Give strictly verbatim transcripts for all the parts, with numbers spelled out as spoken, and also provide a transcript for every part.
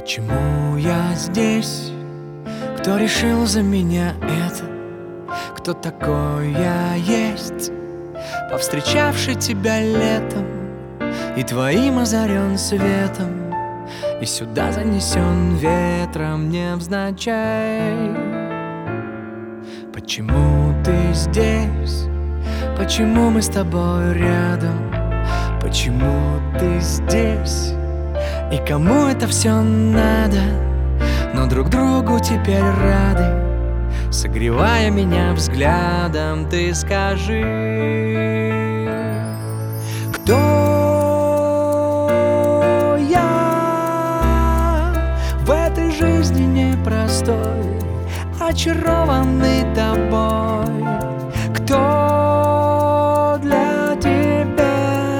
Почему я здесь? Кто решил за меня это? Кто такой я есть? Повстречавший тебя летом и твоим озарен светом, и сюда занесен ветром невзначай. Почему ты здесь? Почему мы с тобой рядом? Почему ты здесь? И кому это все надо? Но друг другу теперь рады, согревая меня взглядом. Ты скажи, кто я в этой жизни непростой, очарованный тобой? Кто для тебя?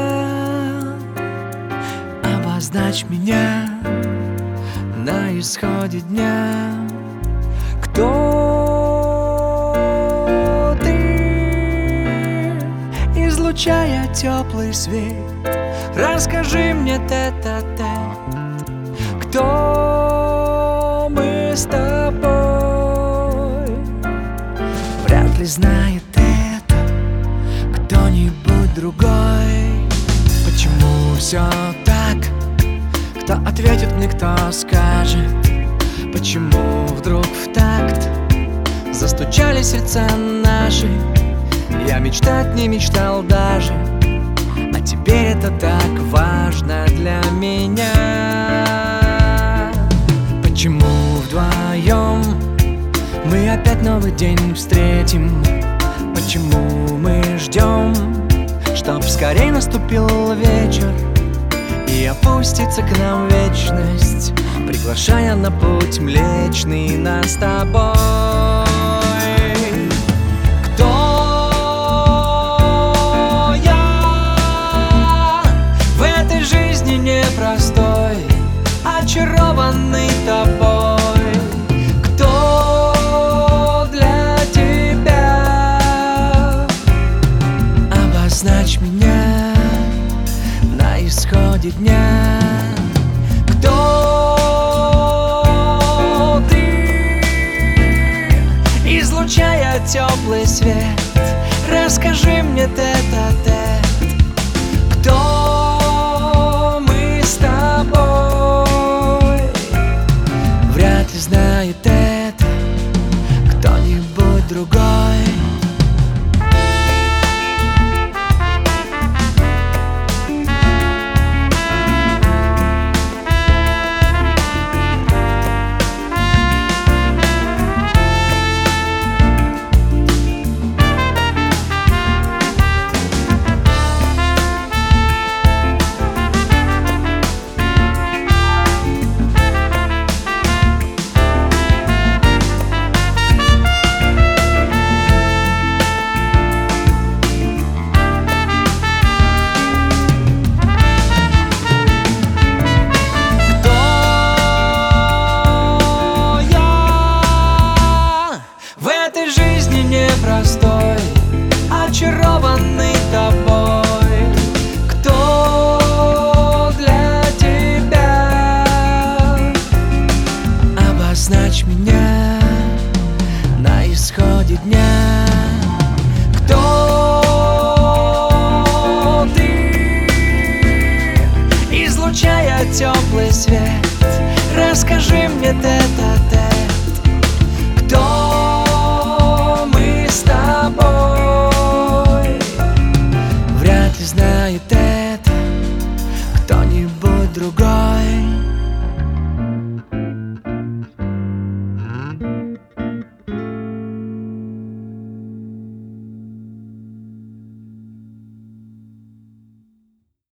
Обозначь меня на исходе дня. Кто ты, излучая теплый свет? Расскажи мне тет-а-тет, кто мы с тобой? Вряд ли знает это кто-нибудь другой. Почему все так? Кто ответит мне, кто скажет? Почему вдруг в такт застучали сердца наши? Я мечтать не мечтал даже, а теперь это так важно для меня. Почему вдвоем мы опять новый день встретим? Почему мы ждем, чтоб скорей наступил вечер и опустится к нам вечность, приглашая на путь млечный нас с тобой? Кто я в этой жизни непростой, очарованный тобой? Кто для тебя? Обозначь меня на исходе дня. Кто ты, излучая теплый свет? Расскажи мне тет-а-тет, кто мы с тобой? Вряд ли знает это кто-нибудь другой. Непростой, очарованный тобой. Кто для тебя? Обозначь меня на исходе дня. Кто ты, излучая теплый свет? Расскажи мне тет-а-тет, кто с тобой?